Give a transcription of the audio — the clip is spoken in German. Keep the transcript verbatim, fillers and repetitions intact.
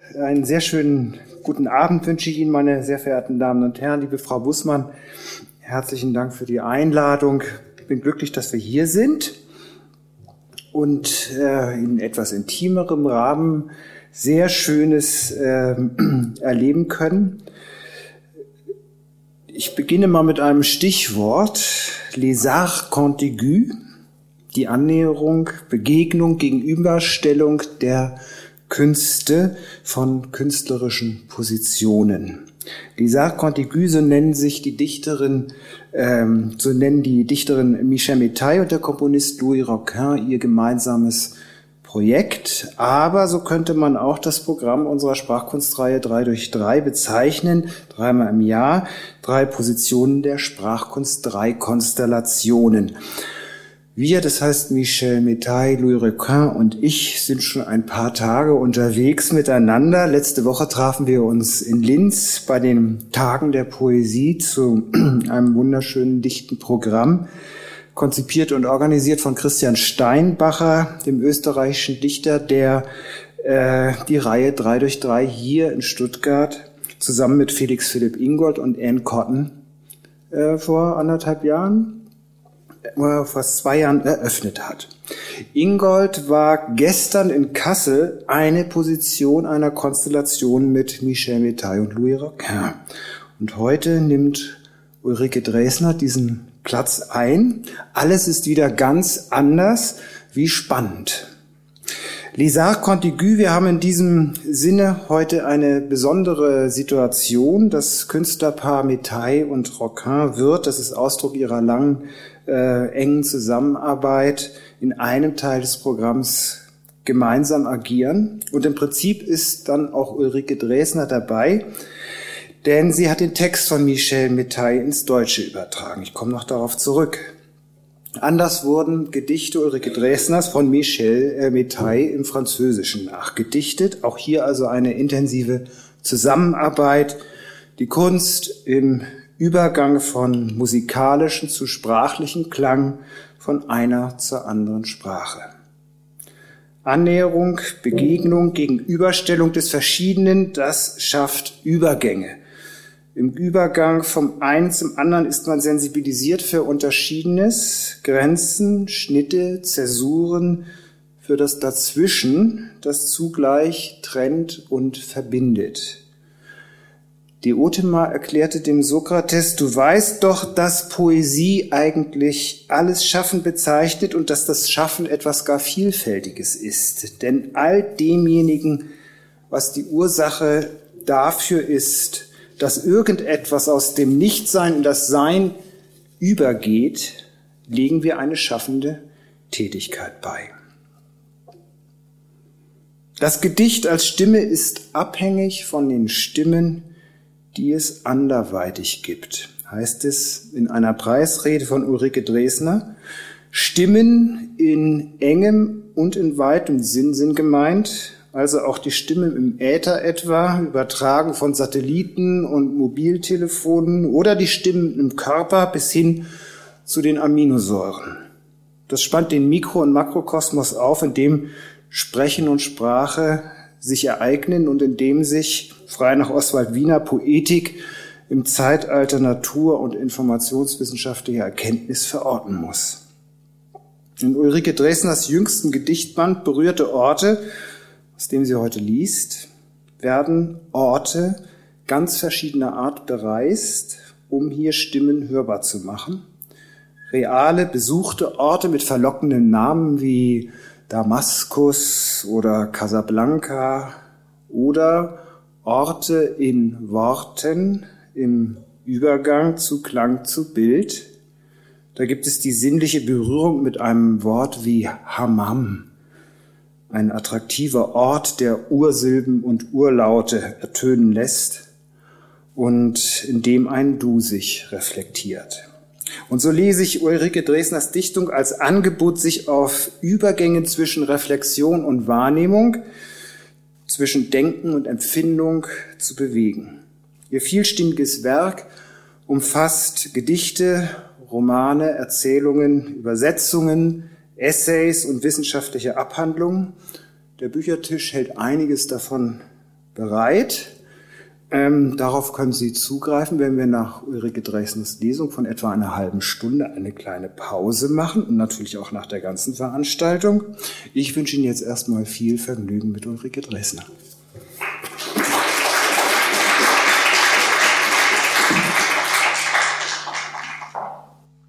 Einen sehr schönen guten Abend wünsche ich Ihnen, meine sehr verehrten Damen und Herren, liebe Frau Bussmann. Herzlichen Dank für die Einladung. Ich bin glücklich, dass wir hier sind und äh, in etwas intimerem Rahmen sehr Schönes äh, erleben können. Ich beginne mal mit einem Stichwort, les arts contigus, die Annäherung, Begegnung, Gegenüberstellung der Künste von künstlerischen Positionen. Les arts contigus, so nennen sich die Dichterin, ähm, so nennen die Dichterin Michèle Métaille und der Komponist Louis Roquin ihr gemeinsames Projekt. Aber so könnte man auch das Programm unserer Sprachkunstreihe drei durch drei bezeichnen, dreimal im Jahr, drei Positionen der Sprachkunst, drei Konstellationen. Wir, das heißt Michèle Métaille, Louis Roquin und ich, sind schon ein paar Tage unterwegs miteinander. Letzte Woche trafen wir uns in Linz bei den Tagen der Poesie zu einem wunderschönen, dichten Programm, konzipiert und organisiert von Christian Steinbacher, dem österreichischen Dichter, der äh, die Reihe drei durch drei hier in Stuttgart zusammen mit Felix Philipp Ingold und Anne Cotton äh, vor anderthalb Jahren fast zwei Jahren eröffnet hat. Ingold war gestern in Kassel eine Position einer Konstellation mit Michèle Métaille und Louis Roquin. Und heute nimmt Ulrike Dresner diesen Platz ein. Alles ist wieder ganz anders. Wie spannend. Les arts contigus, wir haben in diesem Sinne heute eine besondere Situation. Das Künstlerpaar Métaille und Roquin wird, das ist Ausdruck ihrer langen, äh, engen Zusammenarbeit, in einem Teil des Programms gemeinsam agieren. Und im Prinzip ist dann auch Ulrike Dresner dabei, denn sie hat den Text von Michèle Métaille ins Deutsche übertragen. Ich komme noch darauf zurück. Anders wurden Gedichte Ulrike Dresners von Michèle Métaille im Französischen nachgedichtet. Auch hier also eine intensive Zusammenarbeit. Die Kunst im Übergang von musikalischen zu sprachlichen Klang von einer zur anderen Sprache. Annäherung, Begegnung, Gegenüberstellung des Verschiedenen, das schafft Übergänge. Im Übergang vom einen zum anderen ist man sensibilisiert für Unterschiedenes, Grenzen, Schnitte, Zäsuren, für das Dazwischen, das zugleich trennt und verbindet. Diotima erklärte dem Sokrates, du weißt doch, dass Poesie eigentlich alles Schaffen bezeichnet und dass das Schaffen etwas gar Vielfältiges ist. Denn all demjenigen, was die Ursache dafür ist, dass irgendetwas aus dem Nichtsein in das Sein übergeht, legen wir eine schaffende Tätigkeit bei. Das Gedicht als Stimme ist abhängig von den Stimmen, die es anderweitig gibt, heißt es in einer Preisrede von Ulrike Dresner. Stimmen in engem und in weitem Sinn sind gemeint, also auch die Stimmen im Äther etwa, übertragen von Satelliten und Mobiltelefonen oder die Stimmen im Körper bis hin zu den Aminosäuren. Das spannt den Mikro- und Makrokosmos auf, in dem Sprechen und Sprache sich ereignen und in dem sich, frei nach Oswald Wiener, Poetik im Zeitalter Natur- und informationswissenschaftlicher Erkenntnis verorten muss. In Ulrike Dresners jüngstem Gedichtband Berührte Orte, aus dem sie heute liest, werden Orte ganz verschiedener Art bereist, um hier Stimmen hörbar zu machen. Reale, besuchte Orte mit verlockenden Namen wie Damaskus oder Casablanca oder Orte in Worten im Übergang zu Klang zu Bild. Da gibt es die sinnliche Berührung mit einem Wort wie Hammam, ein attraktiver Ort, der Ursilben und Urlaute ertönen lässt und in dem ein Du sich reflektiert. Und so lese ich Ulrike Dresners Dichtung als Angebot, sich auf Übergängen zwischen Reflexion und Wahrnehmung, zwischen Denken und Empfindung zu bewegen. Ihr vielstimmiges Werk umfasst Gedichte, Romane, Erzählungen, Übersetzungen, Essays und wissenschaftliche Abhandlungen. Der Büchertisch hält einiges davon bereit. Ähm, darauf können Sie zugreifen, wenn wir nach Ulrike Dresners Lesung von etwa einer halben Stunde eine kleine Pause machen und natürlich auch nach der ganzen Veranstaltung. Ich wünsche Ihnen jetzt erstmal viel Vergnügen mit Ulrike Dresner.